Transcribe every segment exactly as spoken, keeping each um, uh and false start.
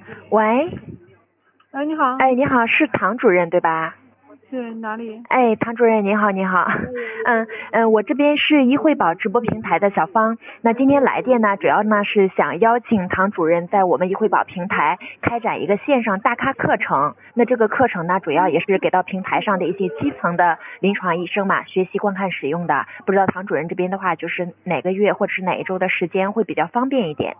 喂， 哎，你好。 哎，你好，是唐主任对吧？ 是哪里？ 哎，唐主任您好，您好。嗯嗯，我这边是医惠宝直播平台的小芳。那今天来电呢，主要呢是想邀请唐主任在我们医惠宝平台开展一个线上大咖课程。那这个课程呢，主要也是给到平台上的一些基层的临床医生嘛，学习观看使用的。不知道唐主任这边的话，就是哪个月或者是哪一周的时间会比较方便一点？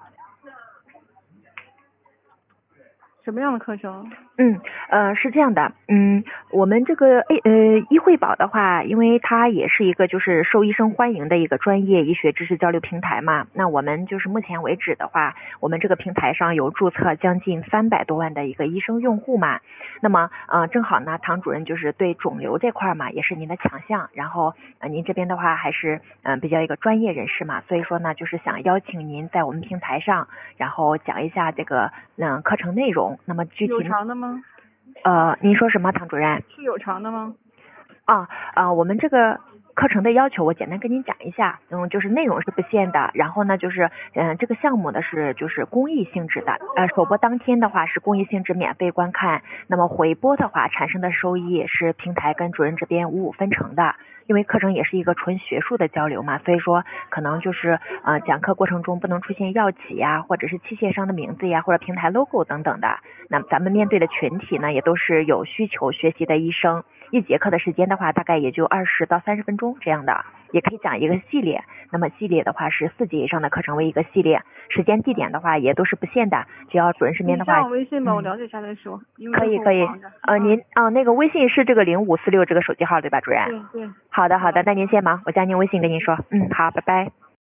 什么样的课程？ 嗯，呃，是这样的，嗯，我们这个诶呃医惠宝的话，因为它也是一个就是受医生欢迎的一个专业医学知识交流平台嘛，那我们就是目前为止的话，我们这个平台上有注册将近三百多万的一个医生用户嘛，那么呃正好呢，唐主任就是对肿瘤这块嘛，也是您的强项，然后呃您这边的话还是嗯、呃、比较一个专业人士嘛，所以说呢，就是想邀请您在我们平台上，然后讲一下这个嗯、呃、课程内容，那么具体有偿的吗？ 呃，您说什么，唐主任？ 是有偿的吗？ 啊啊，我们这个课程的要求我简单跟您讲一下，嗯，就是内容是不限的，然后呢，就是嗯、呃，这个项目呢是就是公益性质的，呃，首播当天的话是公益性质免费观看，那么回播的话产生的收益是平台跟主任这边五五分成的。因为课程也是一个纯学术的交流嘛，所以说可能就是呃讲课过程中不能出现药企呀，或者是器械商的名字呀，或者平台 logo 等等的。那咱们面对的群体呢，也都是有需求学习的医生。一节课的时间的话，大概也就二十到三十分钟这样的，也可以讲一个系列。那么系列的话是四节以上的课程为一个系列，时间地点的话也都是不限的，只要主任身边的话。 你加我微信吧， 嗯、 我了解一下再说。因为可以可以，呃，您啊、呃、那个微信是这个零五四六这个手机号对吧，主任？ 对对。 好的好的，那您先忙，我加您微信跟您说。嗯，好，拜拜。